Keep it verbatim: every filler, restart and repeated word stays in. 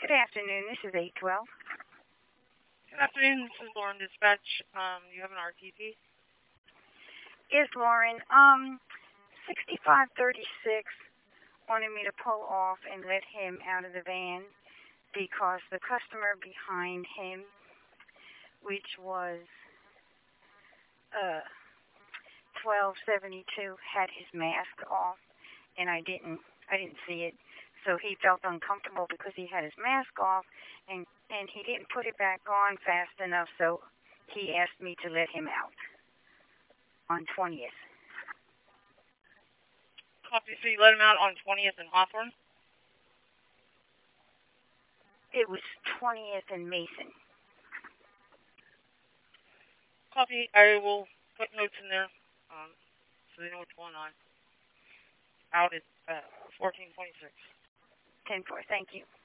Good afternoon. This is eight twelve. Good afternoon. This is Lauren Dispatch. Um, you have an R T P? Yes, Lauren. Um, sixty-five thirty-six wanted me to pull off and let him out of the van because the customer behind him, which was uh twelve seventy-two, had his mask off, and I didn't I didn't see it. So he felt uncomfortable because he had his mask off, and, and he didn't put it back on fast enough, so he asked me to let him out on twentieth. Copy, so you let him out on twentieth in Hawthorne? It was twentieth in Mason. Copy, I will put notes in there, um, so they know what's going on. Out at uh, fourteen twenty-six. ten four, thank you.